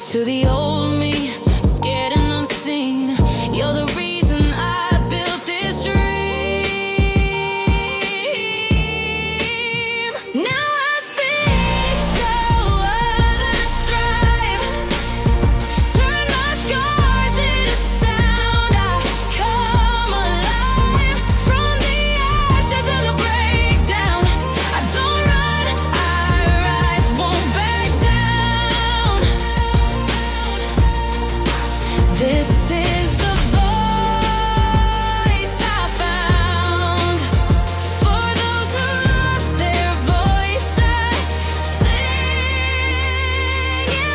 To the old me, scared and unseen, you're the reason I built this dream. Now I speak so others thrive. Turn my scars into sound. I come alive from the ashes of the breakdown. I don't run, I rise, won't back down. This is the voice I found. For those who lost their voice, I sing it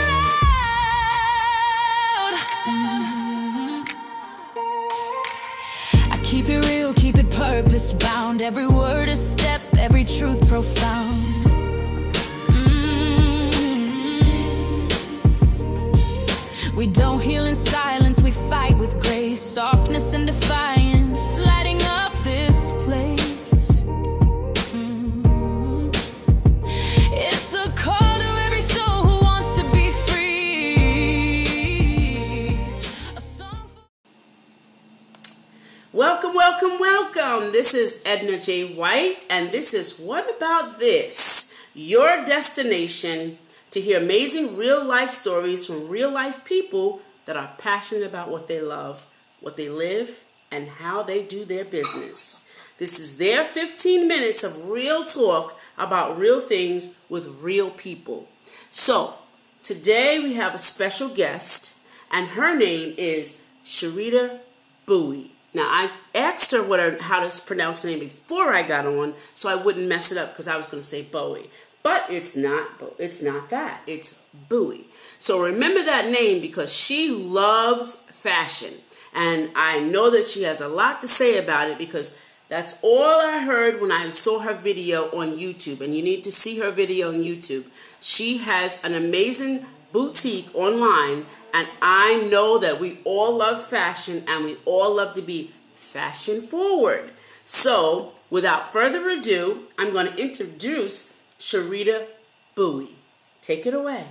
loud. I keep it real, keep it purpose bound. Every word a step, every truth profound. We don't heal in silence, we fight with grace, softness and defiance, lighting up this place. It's a call to every soul who wants to be free. A song for Welcome, welcome, welcome. This is Edna J. White, and this is What About This? Your destination to hear amazing real-life stories from real-life people that are passionate about what they love, what they live, and how they do their business. This is their 15 minutes of real talk about real things with real people. So, today we have a special guest, and her name is Sharita Bowie. Now, I asked her how to pronounce the name before I got on, so I wouldn't mess it up because I was going to say Bowie. But it's not that. It's Bowie. So remember that name because she loves fashion. And I know that she has a lot to say about it because that's all I heard when I saw her video on YouTube. And you need to see her video on YouTube. She has an amazing boutique online. And I know that we all love fashion and we all love to be fashion forward. So without further ado, I'm going to introduce Sharita Bowie. Take it away.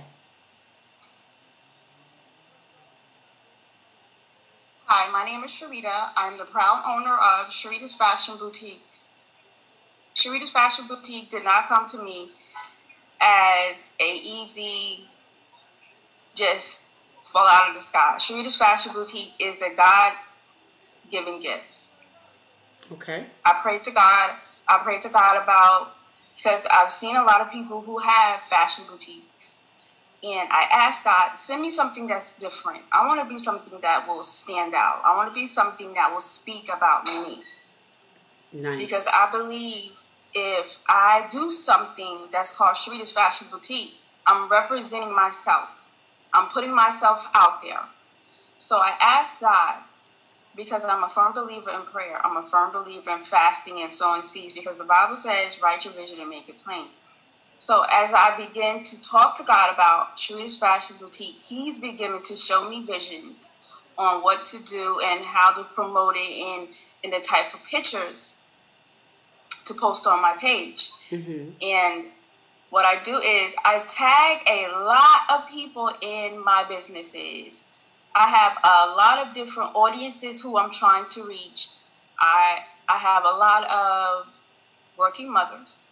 Hi, my name is Sharita. I'm the proud owner of Sharita's Fashion Boutique. Sharita's Fashion Boutique did not come to me as a easy, just fall out of the sky. Sharita's Fashion Boutique is a God-given gift. Okay. I pray to God about, because I've seen a lot of people who have fashion boutiques. And I ask God, send me something that's different. I want to be something that will stand out. I want to be something that will speak about me. Nice. Because I believe if I do something that's called Sharita's Fashion Boutique, I'm representing myself. I'm putting myself out there. So I ask God, because I'm a firm believer in prayer. I'm a firm believer in fasting and sowing seeds because the Bible says, write your vision and make it plain. So as I begin to talk to God about Sharita's Fashion Boutique, He's beginning to show me visions on what to do and how to promote it in the type of pictures to post on my page. Mm-hmm. And what I do is I tag a lot of people in my businesses. I have a lot of different audiences who I'm trying to reach. I have a lot of working mothers,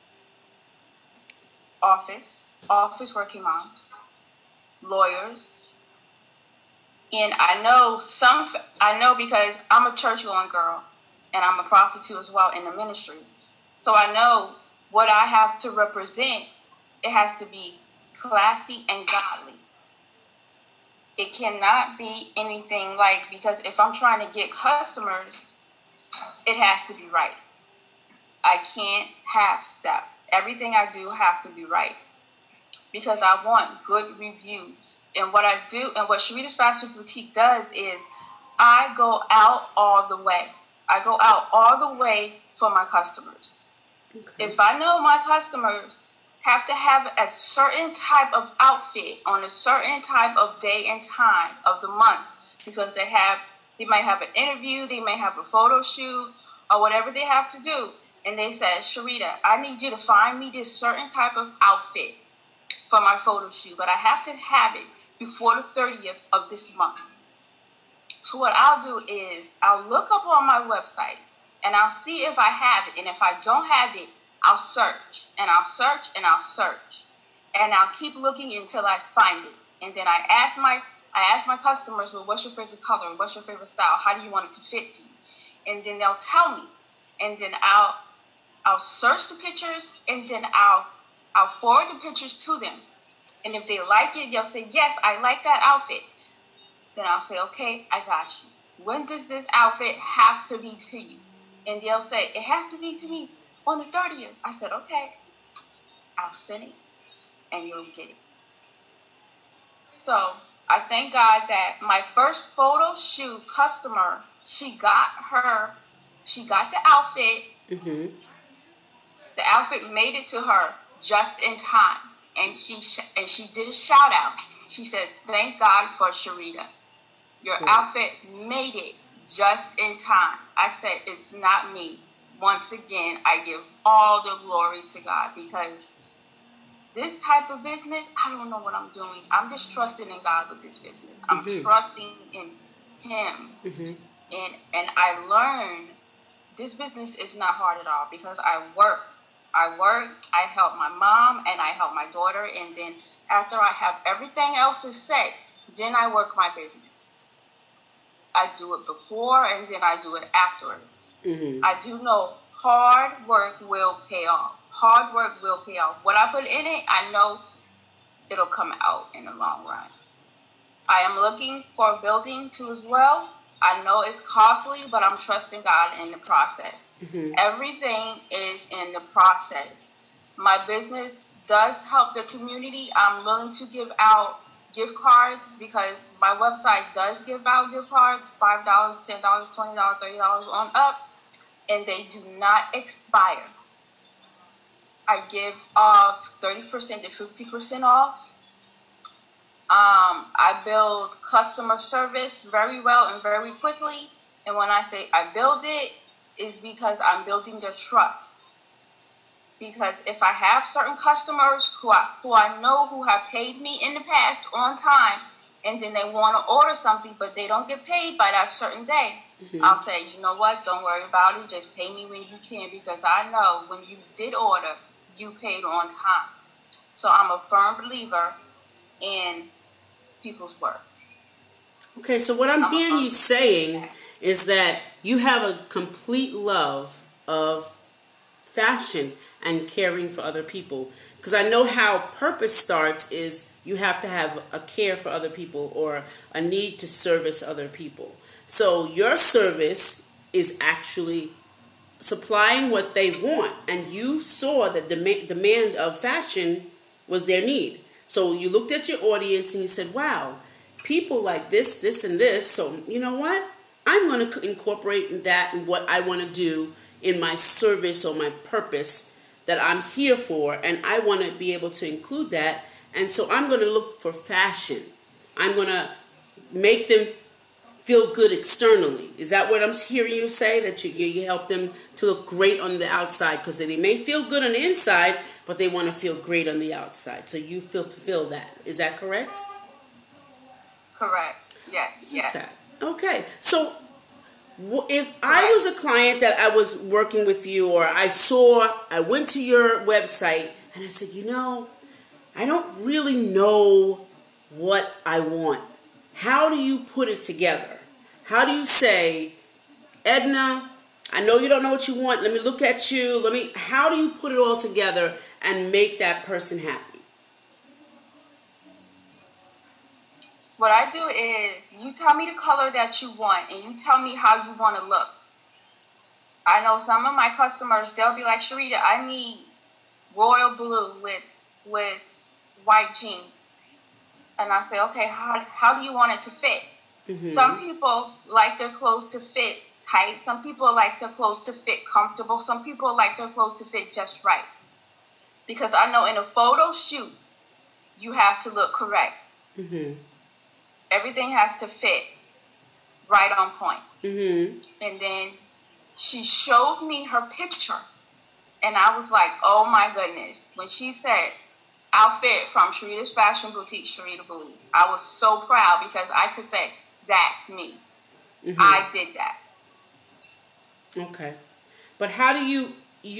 office working moms, lawyers, and I know because I'm a church-going girl and I'm a prophet too as well in the ministry. So I know what I have to represent. It has to be classy and godly. It cannot be anything because if I'm trying to get customers, it has to be right. I can't half step. Everything I do have to be right because I want good reviews. And what I do and what Sharita's Fashion Boutique does is I go out all the way. I go out all the way for my customers. Okay. If I know my customers have to have a certain type of outfit on a certain type of day and time of the month because they might have an interview, they may have a photo shoot or whatever they have to do. And they said, Sharita, I need you to find me this certain type of outfit for my photo shoot, but I have to have it before the 30th of this month. So what I'll do is I'll look up on my website and I'll see if I have it. And if I don't have it, I'll search and I'll search and I'll search. And I'll keep looking until I find it. And then I ask my customers, well, what's your favorite color? What's your favorite style? How do you want it to fit to you? And then they'll tell me. And then I'll search the pictures, and then I'll forward the pictures to them. And if they like it, they'll say, yes, I like that outfit. Then I'll say, okay, I got you. When does this outfit have to be to you? And they'll say, it has to be to me on the 30th. I said, okay, I'll send it, and you'll get it. So I thank God that my first photo shoot customer, she got the outfit. Mm-hmm. The outfit made it to her just in time, and she did a shout out. She said, "Thank God for Sharita. Your outfit made it just in time." I said, "It's not me." Once again, I give all the glory to God, because this type of business, I don't know what I'm doing. I'm just trusting in God with this business. I'm trusting in Him. Mm-hmm. And I learned this business is not hard at all, because I work, I help my mom, and I help my daughter. And then after I have everything else is set, then I work my business. I do it before, and then I do it afterwards. Mm-hmm. I do know hard work will pay off. Hard work will pay off. What I put in it, I know it'll come out in the long run. I am looking for a building too as well. I know it's costly, but I'm trusting God in the process. Mm-hmm. Everything is in the process. My business does help the community. I'm willing to give out gift cards, because my website does give out gift cards, $5, $10, $20, $30 on up, and they do not expire. I give off 30% to 50% off. I build customer service very well and very quickly. And when I say I build it, is because I'm building their trust. Because if I have certain customers who I know who have paid me in the past on time, and then they want to order something, but they don't get paid by that certain day, I'll say, you know what, don't worry about it. Just pay me when you can, because I know when you did order, you paid on time. So I'm a firm believer in people's works. Okay, so what I'm hearing you saying is that you have a complete love of fashion and caring for other people. Because I know how purpose starts is you have to have a care for other people or a need to service other people. So your service is actually supplying what they want, and you saw that the demand of fashion was their need. So you looked at your audience and you said, wow, people like this, this, and this. So you know what? I'm going to incorporate that in what I want to do in my service or my purpose that I'm here for, and I want to be able to include that. And so I'm going to look for fashion. I'm going to make them feel good externally. Is that what I'm hearing you say? That you help them to look great on the outside, because they may feel good on the inside, but they want to feel great on the outside. So you fulfill that. Is that correct? Correct. Yes. Okay. So if I was a client that I was working with you, or I went to your website and I said, you know, I don't really know what I want. How do you put it together? How do you say, Edna, I know you don't know what you want. Let me look at you. How do you put it all together and make that person happy? What I do is, you tell me the color that you want, and you tell me how you want to look. I know some of my customers, they'll be like, Sharita, I need royal blue with white jeans. And I say, okay, how do you want it to fit? Mm-hmm. Some people like their clothes to fit tight. Some people like their clothes to fit comfortable. Some people like their clothes to fit just right. Because I know in a photo shoot, you have to look correct. Mm-hmm. Everything has to fit right on point. Mm-hmm. And then she showed me her picture. And I was like, oh my goodness. When she said, outfit from Sharita's Fashion Boutique, Sharita Booty. I was so proud because I could say, that's me. Mm-hmm. I did that. Okay. But how do you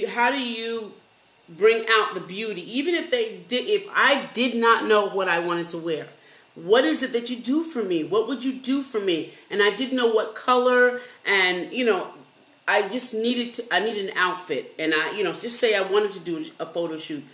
bring out the beauty, even if I did not know what I wanted to wear? What is it that you do for me? What would you do for me? And I didn't know what color, and I just needed an outfit, and just say I wanted to do a photo shoot.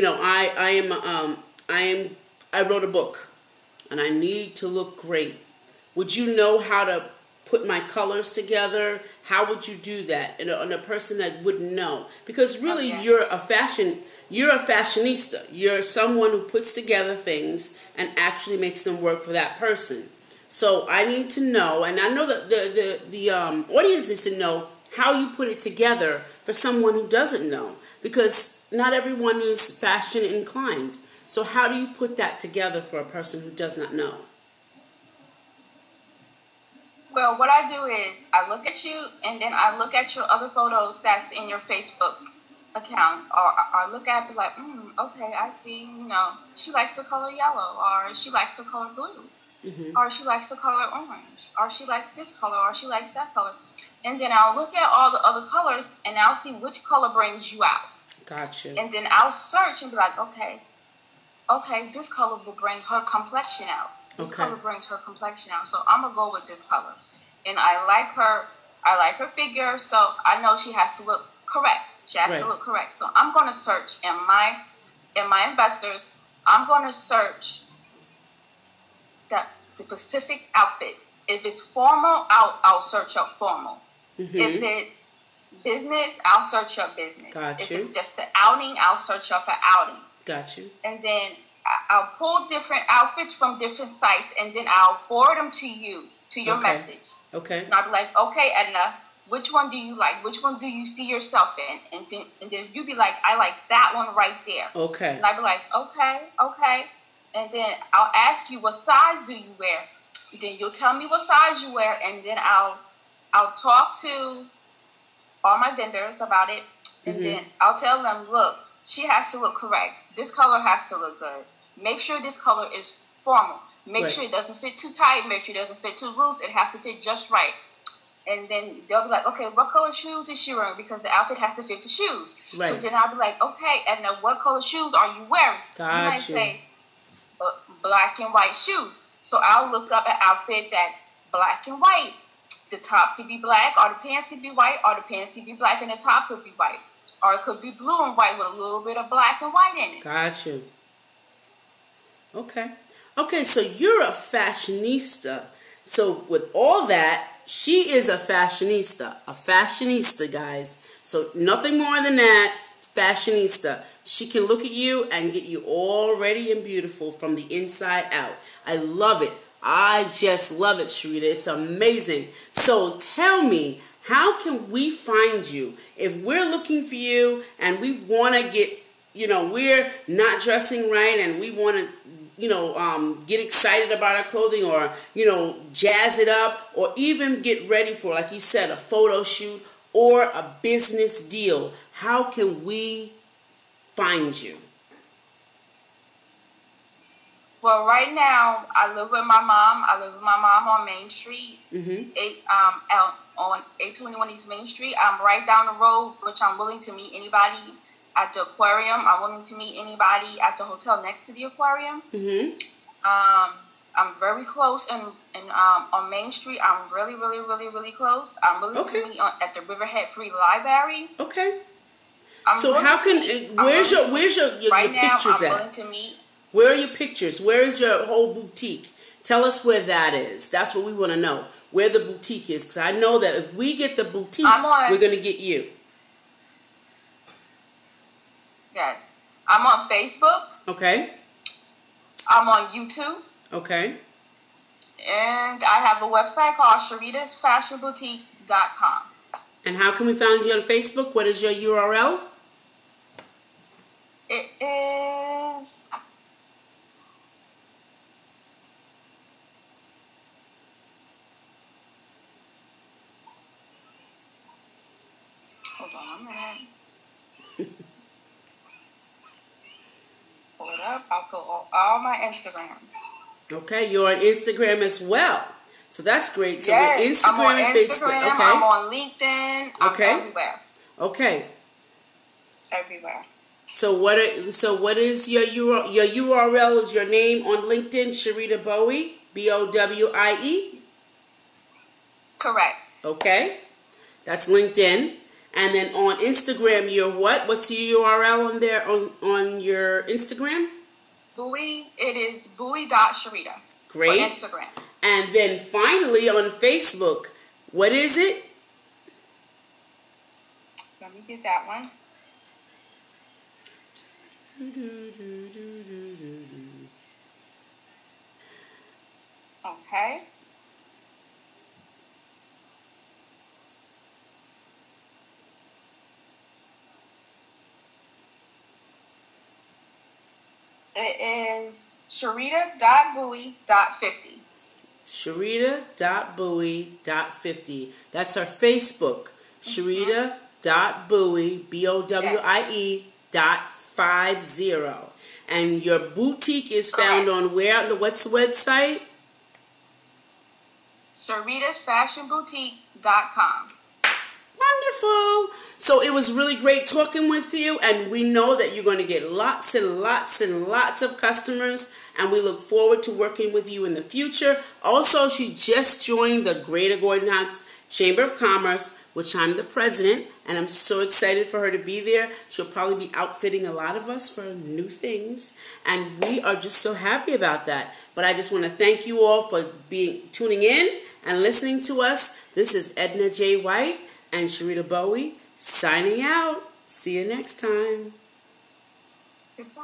I wrote a book, and I need to look great. Would you know how to put my colors together? How would you do that? And a person that wouldn't know, because really you're a fashionista. You're someone who puts together things and actually makes them work for that person. So I need to know, and I know that the audience needs to know how you put it together for someone who doesn't know, because not everyone is fashion inclined. So how do you put that together for a person who does not know? Well, what I do is I look at you, and then I look at your other photos that's in your Facebook account, or I look at it like, okay, I see, she likes the color yellow, or she likes the color blue, mm-hmm. or she likes the color orange, or she likes this color, or she likes that color. And then I'll look at all the other colors, and I'll see which color brings you out. Gotcha. And then I'll search and be like, okay, this color will bring her complexion out. This color brings her complexion out. So I'm going to go with this color. And I like her figure, so I know she has to look correct. She has to look correct. So I'm going to search in my investors, I'm going to search the specific outfit. If it's formal, I'll search up formal. Mm-hmm. If it's business, I'll search up business. Got if you. It's just an outing, I'll search up an outing. Got you. And then I'll pull different outfits from different sites, and then I'll forward them to you, to your message. Okay. And I'll be like, okay, Edna, which one do you like? Which one do you see yourself in? And then you be like, I like that one right there. Okay. And I'll be like, okay. And then I'll ask you, what size do you wear? Then you'll tell me what size you wear, and then I'll talk to all my vendors about it, and then I'll tell them, look, she has to look correct. This color has to look good. Make sure this color is formal. Make sure it doesn't fit too tight. Make sure it doesn't fit too loose. It has to fit just right. And then they'll be like, okay, what color shoes is she wearing? Because the outfit has to fit the shoes. Right. So then I'll be like, okay, and now what color shoes are you wearing? You might say black and white shoes. So I'll look up an outfit that's black and white. The top could be black, or the pants could be white, or the pants could be black and the top could be white. Or it could be blue and white with a little bit of black and white in it. Got you. Okay, so you're a fashionista. So with all that, she is a fashionista, guys. So nothing more than that, fashionista. She can look at you and get you all ready and beautiful from the inside out. I love it. I just love it, Sharita. It's amazing. So tell me, how can we find you? If we're looking for you and we want to get, we're not dressing right and we want to, get excited about our clothing, or, jazz it up, or even get ready for, like you said, a photo shoot or a business deal, how can we find you? Well, right now, I live with my mom. I live with my mom on Main Street, on 821 East Main Street. I'm right down the road, which I'm willing to meet anybody at the aquarium. I'm willing to meet anybody at the hotel next to the aquarium. Mm-hmm. I'm very close, and on Main Street, I'm really, really, really, really close. I'm willing to meet at the Riverhead Free Library. Okay. So how can where's your right now, pictures I'm at? willing to meet. Where are your pictures? Where is your whole boutique? Tell us where that is. That's what we want to know. Where the boutique is, because I know that if we get the boutique, we're going to get you. Yes. I'm on Facebook. Okay. I'm on YouTube. Okay. And I have a website called sharitasfashionboutique.com. And how can we find you on Facebook? What is your URL? It is... Hold on a minute. Pull it up. my Instagrams. Okay, you're on Instagram as well. So that's great. So yes, Instagram I'm on and Instagram. Facebook. Okay. I'm on LinkedIn. I'm everywhere. Okay. Everywhere. So what is your URL? Is your name on LinkedIn? Sharita Bowie, Bowie. Correct. Okay, that's LinkedIn. And then on Instagram, you're what? What's your URL on there on your Instagram? Bowie. It is bowie.sharita. Great. On Instagram. And then finally on Facebook, what is it? Let me get that one. Okay. It is Sharita.Bowie.50. Sharita.Bowie.50. That's her Facebook. Sharita.Bowie, BOWIE.50. And your boutique is found on where? What's the website? SharitasFashionBoutique.com. Wonderful. So it was really great talking with you, and we know that you're going to get lots and lots and lots of customers, and we look forward to working with you in the future. Also, she just joined the Greater Gordon Heights Chamber of Commerce, which I'm the president, and I'm so excited for her to be there. She'll probably be outfitting a lot of us for new things, and we are just so happy about that. But I just want to thank you all for tuning in and listening to us. This is Edna J. White and Sharita Bowie signing out. See you next time. Goodbye.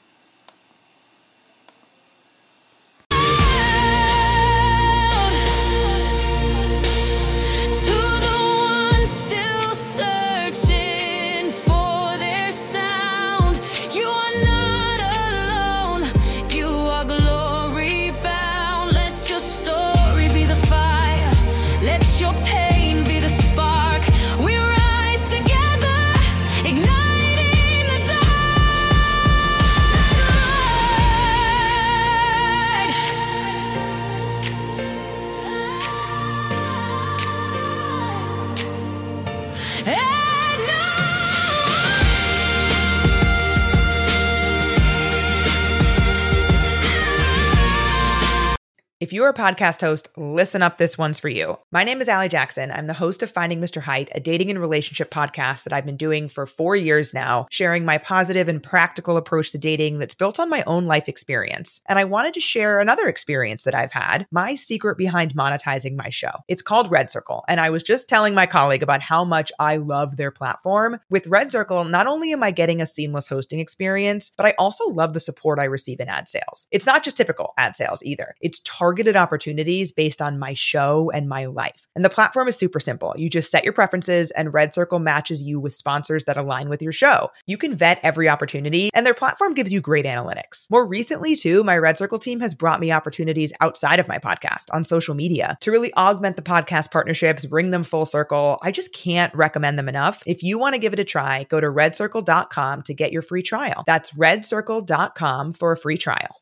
If you're a podcast host, listen up, this one's for you. My name is Allie Jackson. I'm the host of Finding Mr. Height, a dating and relationship podcast that I've been doing for 4 years now, sharing my positive and practical approach to dating that's built on my own life experience. And I wanted to share another experience that I've had, my secret behind monetizing my show. It's called Red Circle, and I was just telling my colleague about how much I love their platform. With Red Circle, not only am I getting a seamless hosting experience, but I also love the support I receive in ad sales. It's not just typical ad sales either. It's targeted opportunities based on my show and my life. And the platform is super simple. You just set your preferences and Red Circle matches you with sponsors that align with your show. You can vet every opportunity and their platform gives you great analytics. More recently too, my Red Circle team has brought me opportunities outside of my podcast on social media to really augment the podcast partnerships, bring them full circle. I just can't recommend them enough. If you want to give it a try, go to redcircle.com to get your free trial. That's redcircle.com for a free trial.